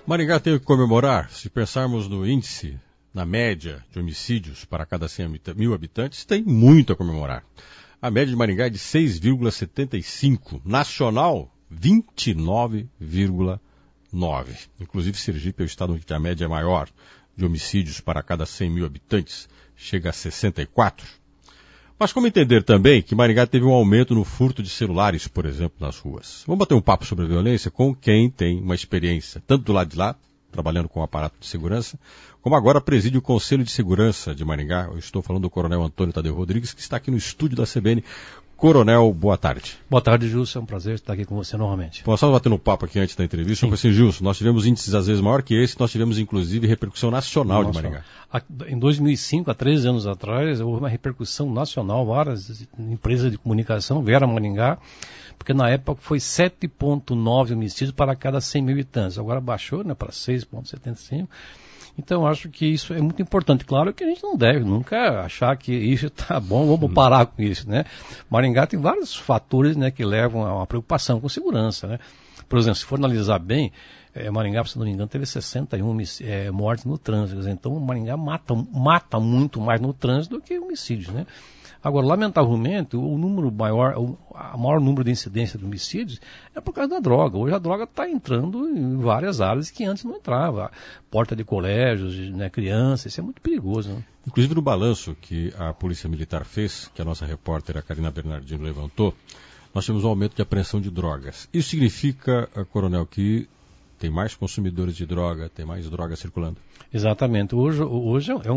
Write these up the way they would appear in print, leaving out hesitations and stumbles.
Maringá tem que comemorar, se pensarmos no índice, na média de homicídios para cada 100 mil habitantes, tem muito a comemorar. A média de Maringá é de 6,75, nacional 29,9. Inclusive Sergipe é o estado onde a média é maior de homicídios para cada 100 mil habitantes, chega a 64. Mas como entender também que Maringá teve um aumento no furto de celulares, por exemplo, nas ruas? Vamos bater um papo sobre a violência com quem tem uma experiência, tanto do lado de lá, trabalhando com o aparato de segurança, como agora preside o Conselho de Segurança de Maringá. Eu estou falando do Coronel Antônio Tadeu Rodrigues, que está aqui no estúdio da CBN. Coronel, boa tarde. Boa tarde, Gilson. É um prazer estar aqui com você novamente. Bom, só batendo um papo aqui antes da entrevista. Eu falei assim, Gilson, nós tivemos índices às vezes maior que esse, nós tivemos inclusive repercussão nacional de Maringá. Em 2005, há 13 anos atrás, houve uma repercussão nacional, várias empresas de comunicação vieram a Maringá, porque na época foi 7,9 homicídios para cada 100 mil habitantes. Agora baixou, né, para 6,75. Então, acho que isso é muito importante. Claro que a gente não deve nunca achar que isso está bom, vamos parar com isso, né? Maringá tem vários fatores, né, que levam a uma preocupação com segurança, né? Por exemplo, se for analisar bem, Maringá, se não me engano, teve 61 mortes no trânsito. Então, Maringá mata muito mais no trânsito do que homicídios, né? Agora, lamentavelmente, o maior número de incidência de homicídios é por causa da droga. Hoje a droga está entrando em várias áreas que antes não entrava. Porta de colégios, né, crianças, isso é muito perigoso, né? Inclusive no balanço que a Polícia Militar fez, que a nossa repórter, a Karina Bernardino, levantou, nós temos um aumento de apreensão de drogas. Isso significa, Coronel, que tem mais consumidores de droga, tem mais droga circulando? Exatamente. Hoje é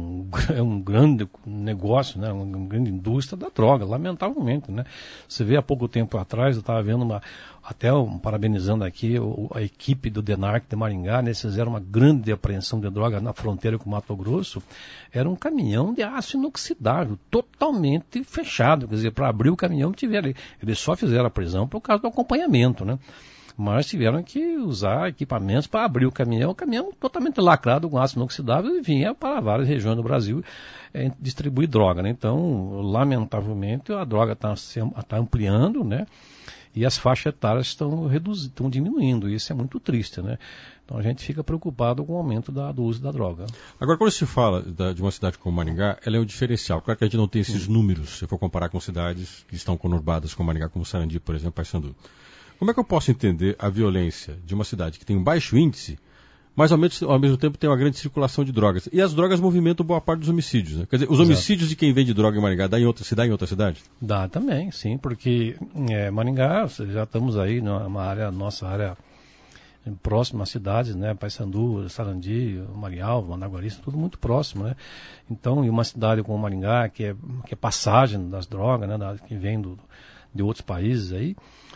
um grande negócio, né? Uma grande indústria da droga, lamentavelmente, né? Você vê há pouco tempo atrás, eu estava vendo parabenizando aqui a equipe do DENARC de Maringá, né? Eles fizeram uma grande apreensão de droga na fronteira com o Mato Grosso. Era um caminhão de aço inoxidável, totalmente fechado. Quer dizer, para abrir o caminhão, eles só fizeram a prisão por causa do acompanhamento, né? Mas tiveram que usar equipamentos para abrir o caminhão totalmente lacrado com aço inoxidável e vinha para várias regiões do Brasil distribuir droga, né? Então, lamentavelmente, a droga está ampliando, né? E as faixas etárias estão diminuindo, e isso é muito triste, né? Então a gente fica preocupado com o aumento do uso da droga. Agora, quando se fala de uma cidade como Maringá, ela é um diferencial. Claro que a gente não tem esses números, se for comparar com cidades que estão conurbadas como Maringá, como Sarandi, por exemplo, Paysandu. Como é que eu posso entender a violência de uma cidade que tem um baixo índice, mas ao mesmo tempo tem uma grande circulação de drogas? E as drogas movimentam boa parte dos homicídios, né? Quer dizer, os homicídios de quem vende droga em Maringá dá em outra cidade? Dá também, sim, porque Maringá, já estamos aí nossa área próxima às cidades, né? Paysandu, Sarandi, Marialva, Managuari, tudo muito próximo, né? Então, em uma cidade como Maringá, que é passagem das drogas, né? Que vem de outros países aí,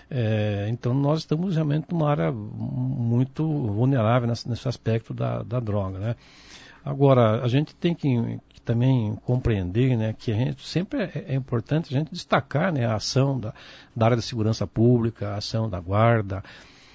então nós estamos realmente numa área muito vulnerável nesse aspecto da droga, né? Agora, a gente tem que também compreender, né, que a gente sempre é importante a gente destacar, né, a ação da área da segurança pública, a ação da guarda,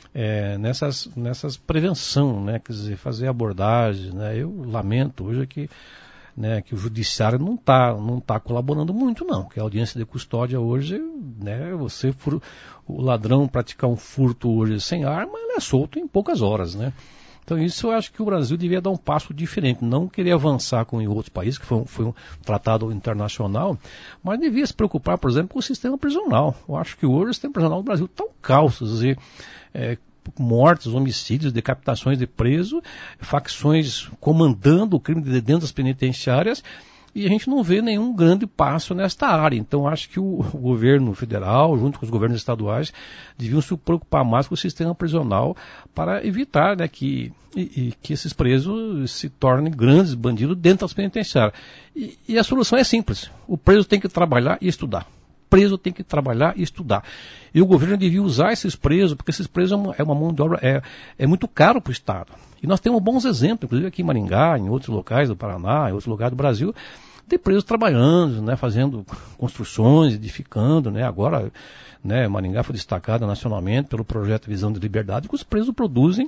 nessas prevenção, né, quer dizer, fazer abordagens, né? Eu lamento hoje que o judiciário não tá colaborando muito, não. Que a audiência de custódia hoje, né, o ladrão praticar um furto hoje sem arma, ele é solto em poucas horas, né? Então isso eu acho que o Brasil devia dar um passo diferente, não querer avançar com outros países, que foi um tratado internacional, mas devia se preocupar, por exemplo, com o sistema prisional. Eu acho que hoje o sistema prisional do Brasil está um caos, quer dizer, mortes, homicídios, decapitações de preso, facções comandando o crime de dentro das penitenciárias, e a gente não vê nenhum grande passo nesta área. Então acho que o governo federal, junto com os governos estaduais, deviam se preocupar mais com o sistema prisional para evitar, né, que esses presos se tornem grandes bandidos dentro das penitenciárias. E a solução é simples: o preso tem que trabalhar e estudar. Preso tem que trabalhar e estudar. E o governo devia usar esses presos, porque esses presos é uma mão de obra, é muito caro para o Estado. E nós temos bons exemplos, inclusive aqui em Maringá, em outros locais do Paraná, em outros lugares do Brasil, de presos trabalhando, né, fazendo construções, edificando, né? Agora, né, Maringá foi destacada nacionalmente pelo projeto Visão de Liberdade, que os presos produzem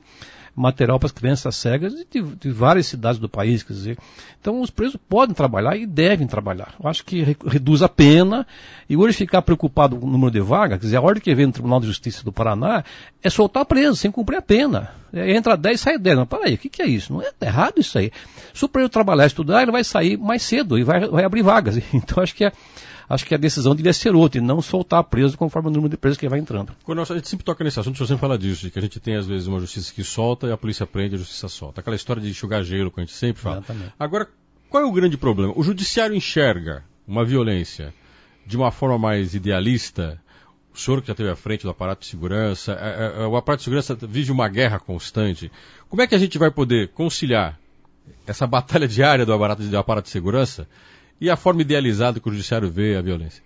material para as crianças cegas de várias cidades do país, quer dizer. Então os presos podem trabalhar e devem trabalhar. Eu acho que reduz a pena, e hoje ficar preocupado com o número de vagas, quer dizer, a ordem que vem no Tribunal de Justiça do Paraná é soltar preso, sem cumprir a pena. Entra 10, sai 10. Mas peraí, o que é isso? Não é errado isso aí. Se o preso trabalhar e estudar, ele vai sair mais cedo e vai abrir vagas. Então acho que a decisão devia ser outra, e não soltar preso conforme o número de presos que vai entrando. Quando a gente sempre toca nesse assunto, o senhor sempre fala disso, de que a gente tem às vezes uma justiça que solta e a polícia prende e a justiça solta. Aquela história de enxugar gelo que a gente sempre fala. Exatamente. Agora, qual é o grande problema? O judiciário enxerga uma violência de uma forma mais idealista. O senhor que já esteve à frente do aparato de segurança, o aparato de segurança vive uma guerra constante. Como é que a gente vai poder conciliar essa batalha diária do aparato de segurança e a forma idealizada que o judiciário vê a violência?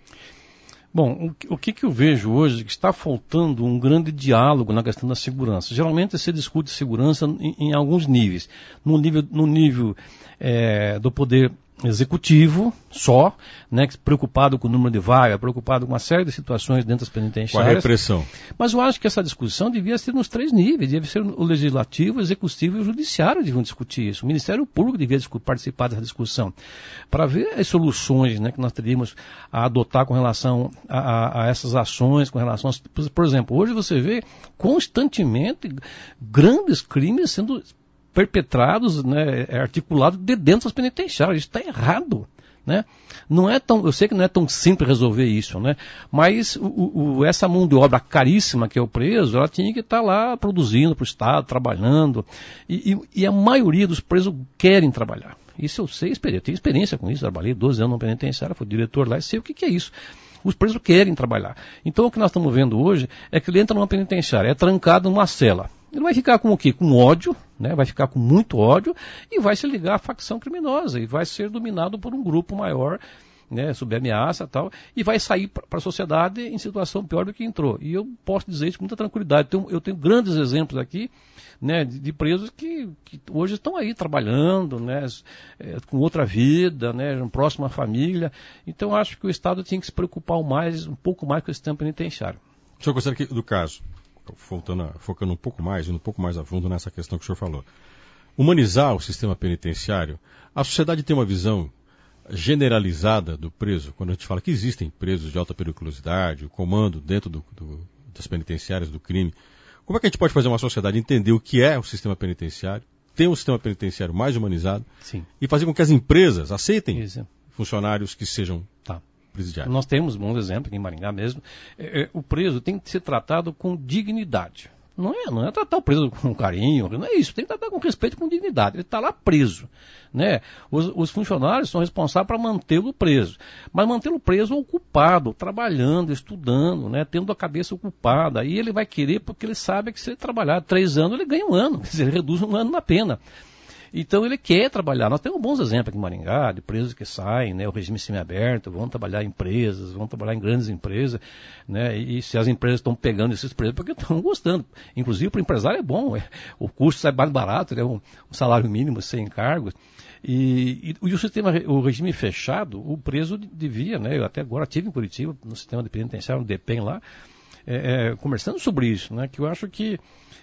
Bom, o que eu vejo hoje é que está faltando um grande diálogo na questão da segurança. Geralmente se discute segurança em alguns níveis. No nível do poder executivo só, né, preocupado com o número de vagas, preocupado com uma série de situações dentro das penitenciárias. Com a repressão. Mas eu acho que essa discussão devia ser nos 3 níveis, devia ser o legislativo, o executivo e o judiciário deviam discutir isso. O Ministério Público devia participar dessa discussão, para ver as soluções, né, que nós teríamos a adotar com relação a essas ações, com relação por exemplo, hoje você vê constantemente grandes crimes sendo perpetrados, né, articulados de dentro das penitenciárias. Isso está errado, né? Eu sei que não é tão simples resolver isso, né? Mas essa mão de obra caríssima que é o preso, ela tinha que estar lá produzindo para o Estado, trabalhando, e a maioria dos presos querem trabalhar. Isso eu sei, eu tenho experiência com isso, trabalhei 12 anos no penitenciário, fui diretor lá e sei o que é isso. Os presos querem trabalhar. Então o que nós estamos vendo hoje é que ele entra numa penitenciária, é trancado numa cela. Ele vai ficar com o quê? Com ódio, né? Vai ficar com muito ódio e vai se ligar à facção criminosa e vai ser dominado por um grupo maior, né, sob ameaça e tal, e vai sair para a sociedade em situação pior do que entrou. E eu posso dizer isso com muita tranquilidade. Eu tenho grandes exemplos aqui, né, de presos que hoje estão aí trabalhando, né, com outra vida, né, próximo à família. Então acho que o Estado tinha que se preocupar um pouco mais com esse sistema penitenciário. O senhor considera que, do caso, focando um pouco mais, indo um pouco mais a fundo nessa questão que o senhor falou, humanizar o sistema penitenciário, a sociedade tem uma visão generalizada do preso, quando a gente fala que existem presos de alta periculosidade, o comando dentro das penitenciárias do crime. Como é que a gente pode fazer uma sociedade entender o que é o sistema penitenciário, ter um sistema penitenciário mais humanizado, sim, e fazer com que as empresas aceitem isso, funcionários que sejam presidiários? Nós temos bons exemplos aqui em Maringá mesmo. O preso tem que ser tratado com dignidade. Não é tratar o preso com carinho, não é isso. Tem que tratar com respeito e com dignidade. Ele está lá preso, né? Os funcionários são responsáveis para mantê-lo preso. Mas mantê-lo preso ocupado, trabalhando, estudando, né? Tendo a cabeça ocupada. Aí ele vai querer porque ele sabe que se ele trabalhar 3 anos, ele ganha 1 ano. Quer dizer, ele reduz 1 ano na pena. Então ele quer trabalhar. Nós temos bons exemplos aqui em Maringá, de presos que saem, né, o regime semiaberto, vão trabalhar em empresas, vão trabalhar em grandes empresas, né, e se as empresas estão pegando esses presos, porque estão gostando. Inclusive para o empresário é bom, o custo sai mais barato, né, um salário mínimo sem encargos. E o regime fechado, o preso devia, né, eu até agora estive em Curitiba, no sistema de penitenciário, no DEPEN lá, conversando sobre isso, né, que eu acho que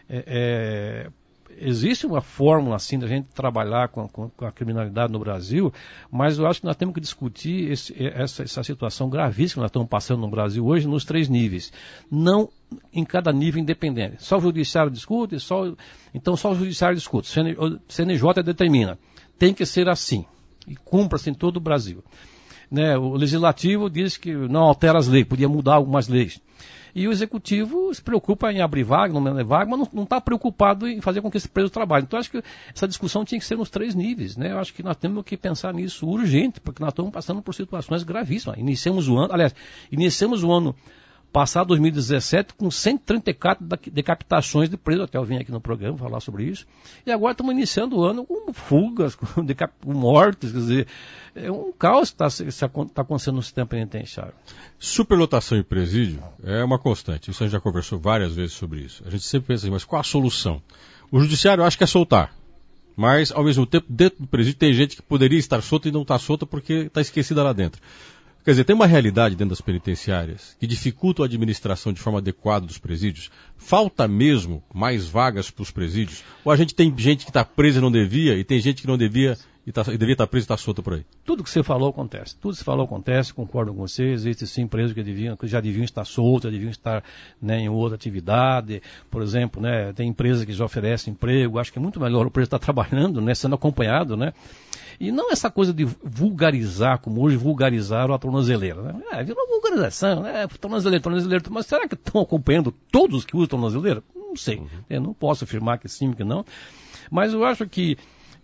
existe uma fórmula assim da gente trabalhar com a criminalidade no Brasil, mas eu acho que nós temos que discutir essa situação gravíssima que nós estamos passando no Brasil hoje nos 3 níveis. Não em cada nível independente. Só o judiciário discute, então só o judiciário discute. O CNJ determina. Tem que ser assim. E cumpra-se em todo o Brasil. Né, o legislativo diz que não altera as leis, podia mudar algumas leis. E o executivo se preocupa em abrir vaga, não abrir vaga, mas não está preocupado em fazer com que esse preso trabalhe. Então, acho que essa discussão tinha que ser nos 3 níveis. Né? Eu acho que nós temos que pensar nisso urgente, porque nós estamos passando por situações gravíssimas. Iniciamos o ano passado, 2017, com 134 decapitações de presos. Até eu vim aqui no programa falar sobre isso. E agora estamos iniciando o ano com fugas, com mortes. Quer dizer, é um caos que está acontecendo no sistema penitenciário. Superlotação em presídio é uma constante. Isso a gente já conversou várias vezes sobre isso. A gente sempre pensa assim, mas qual a solução? O judiciário acha que é soltar. Mas, ao mesmo tempo, dentro do presídio tem gente que poderia estar solta e não está solta porque está esquecida lá dentro. Quer dizer, tem uma realidade dentro das penitenciárias que dificulta a administração de forma adequada dos presídios? Falta mesmo mais vagas para os presídios? Ou a gente tem gente que está presa e não devia, e tem gente que não devia e devia estar presa e está solta por aí? Tudo que você falou acontece. Tudo que você falou acontece, concordo com você. Existem sim presos que já deviam estar soltos, já deviam estar, né, em outra atividade. Por exemplo, né, tem empresas que já oferecem emprego. Acho que é muito melhor o preso estar trabalhando, né, sendo acompanhado, né? E não essa coisa de vulgarizar, como hoje vulgarizaram a tornozeleira. Né? Virou vulgarização, né? Tornozeleira. Mas será que estão acompanhando todos que usam tornozeleira? Não sei. Eu não posso afirmar que sim, que não. Mas eu acho que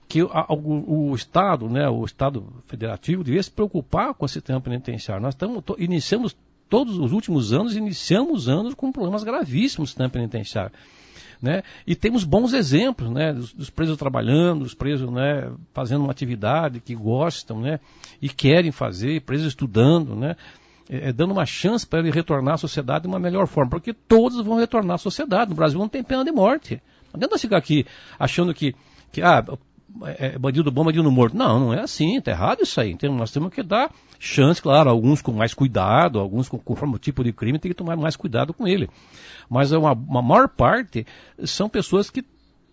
o Estado, né, o Estado federativo, devia se preocupar com o sistema penitenciário. Nós iniciamos todos os últimos anos, anos com problemas gravíssimos no sistema penitenciário. Né? E temos bons exemplos, né, dos presos trabalhando, dos presos, né, fazendo uma atividade que gostam, né, e querem fazer, presos estudando, né, dando uma chance para ele retornar à sociedade de uma melhor forma, porque todos vão retornar à sociedade. No Brasil não tem pena de morte. Não adianta ficar aqui achando que bandido bom, bandido morto. Não é assim, está errado isso aí. Então, nós temos que dar chance, claro, alguns com mais cuidado, alguns conforme o tipo de crime, tem que tomar mais cuidado com ele. Mas uma maior parte são pessoas que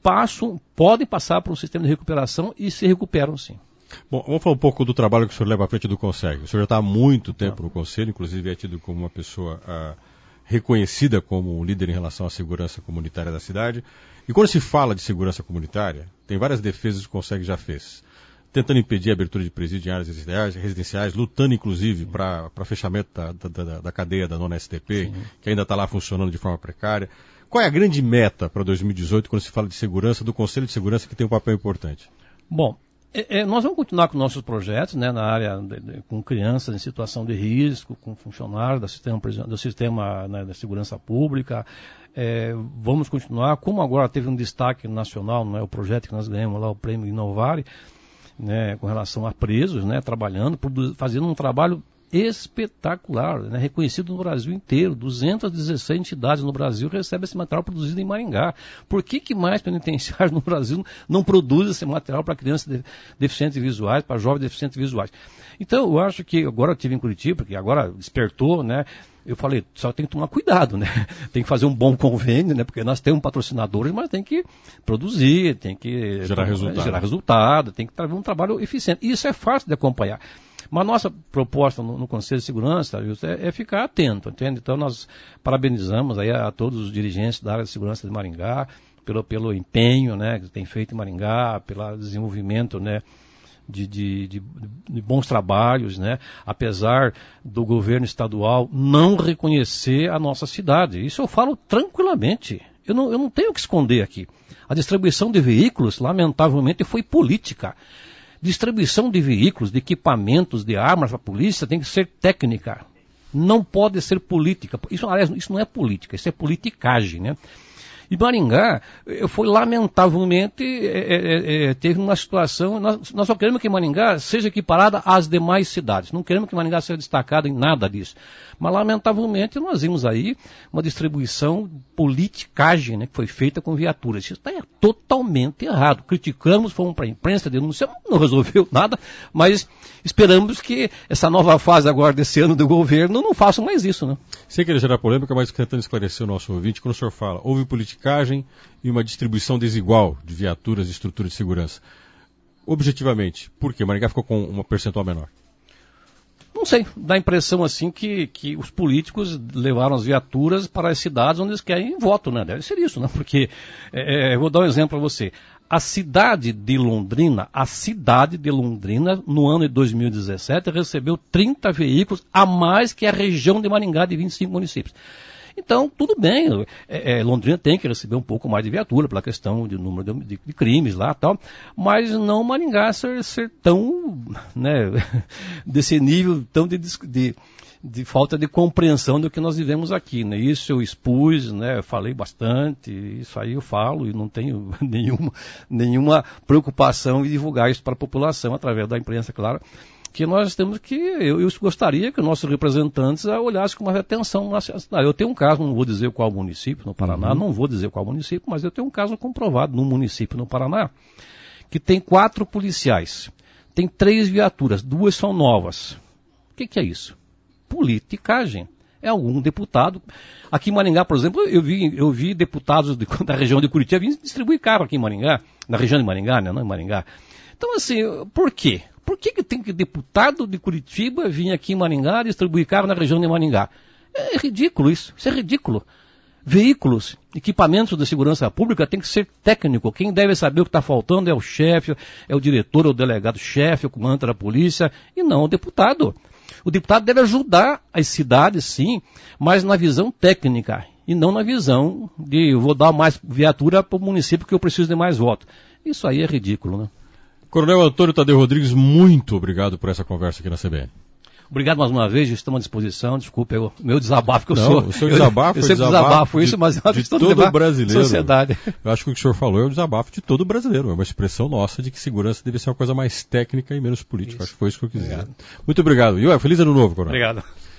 podem passar por um sistema de recuperação e se recuperam sim. Bom, vamos falar um pouco do trabalho que o senhor leva à frente do Conselho. O senhor já está há muito tempo no Conselho, inclusive é tido como uma pessoa reconhecida como um líder em relação à segurança comunitária da cidade. E quando se fala de segurança comunitária, tem várias defesas que o Conselho já fez. Tentando impedir a abertura de presídios em áreas residenciais, lutando inclusive para fechamento da cadeia da nona STP, sim, que ainda está lá funcionando de forma precária. Qual é a grande meta para 2018 quando se fala de segurança, do Conselho de Segurança, que tem um papel importante? Bom, nós vamos continuar com nossos projetos, né, na área com crianças em situação de risco, com funcionários do sistema né, da segurança pública. Vamos continuar, como agora teve um destaque nacional, né, o projeto que nós ganhamos lá, o Prêmio Inovare, né, com relação a presos, né, trabalhando, fazendo um trabalho espetacular, né, reconhecido no Brasil inteiro. 216 entidades no Brasil recebem esse material produzido em Maringá. Por que mais penitenciários no Brasil não produzem esse material para crianças deficientes visuais, para jovens deficientes visuais? Então, eu acho que agora eu estive em Curitiba, porque agora despertou, né? Eu falei, só tem que tomar cuidado, né? Tem que fazer um bom convênio, né? Porque nós temos patrocinadores, mas tem que produzir, tem que gerar resultado, tem que ter um trabalho eficiente. E isso é fácil de acompanhar. Mas nossa proposta no Conselho de Segurança é ficar atento, entende? Então nós parabenizamos aí a todos os dirigentes da área de segurança de Maringá pelo empenho, né, que tem feito em Maringá, pelo desenvolvimento, né, de bons trabalhos, né, apesar do governo estadual não reconhecer a nossa cidade. Isso eu falo tranquilamente. Eu não tenho o que esconder aqui. A distribuição de veículos, lamentavelmente, foi política. Distribuição de veículos, de equipamentos, de armas para a polícia tem que ser técnica. Não pode ser política. Isso não é política, isso é politicagem, né? E Maringá foi lamentavelmente, teve uma situação, nós só queremos que Maringá seja equiparada às demais cidades, não queremos que Maringá seja destacada em nada disso. Mas lamentavelmente nós vimos aí uma distribuição politicagem, né, que foi feita com viaturas. Isso está totalmente errado. Criticamos, fomos para a imprensa, denunciamos, não resolveu nada, mas esperamos que essa nova fase agora desse ano do governo não faça mais isso, né? Sem querer gerar polêmica, mas tentando esclarecer o nosso ouvinte, quando o senhor fala, houve politicagem e uma distribuição desigual de viaturas e estrutura de segurança. Objetivamente, por quê? Maringá ficou com uma percentual menor? Não sei, dá a impressão assim que os políticos levaram as viaturas para as cidades onde eles querem voto, né? Deve ser isso, né? Porque, eu vou dar um exemplo para você. A cidade de Londrina, no ano de 2017, recebeu 30 veículos a mais que a região de Maringá, de 25 municípios. Então, tudo bem, Londrina tem que receber um pouco mais de viatura pela questão de número de crimes lá e tal, mas não Maringá ser tão, né, desse nível tão de falta de compreensão do que nós vivemos aqui, né? Isso eu expus, né? Falei bastante, isso aí eu falo e não tenho nenhuma preocupação em divulgar isso para a população através da imprensa, claro. Que nós temos que, eu gostaria que os nossos representantes olhassem com mais atenção na cidade. Eu tenho um caso, não vou dizer qual município no Paraná, não vou dizer qual município, mas eu tenho um caso comprovado num município no Paraná, que tem 4 policiais, tem 3 viaturas, 2 são novas, O que é isso? Politicagem. É algum deputado. Aqui em Maringá, por exemplo, eu vi deputados da região de Curitiba virem distribuir carro aqui em Maringá, na região de Maringá, né? Não em Maringá. Então, assim, por quê? Por que tem que deputado de Curitiba vir aqui em Maringá distribuir carro na região de Maringá? É ridículo isso é ridículo. Veículos, equipamentos de segurança pública tem que ser técnico. Quem deve saber o que está faltando é o chefe, é o diretor, ou o delegado-chefe, o comandante da polícia, e não o deputado. O deputado deve ajudar as cidades, sim, mas na visão técnica e não na visão de eu vou dar mais viatura para o município que eu preciso de mais votos. Isso aí é ridículo, né? Coronel Antônio Tadeu Rodrigues, muito obrigado por essa conversa aqui na CBN. Obrigado mais uma vez, estamos à disposição. Desculpe o meu desabafo que eu não, sou. O seu desabafo eu sempre desabafo isso, mas de todo brasileiro. Sociedade. Eu acho que o que o senhor falou é o desabafo de todo brasileiro. É uma expressão nossa de que segurança deve ser uma coisa mais técnica e menos política. Acho que foi isso que eu quis dizer. Muito obrigado. E feliz ano novo, Coronel. Obrigado.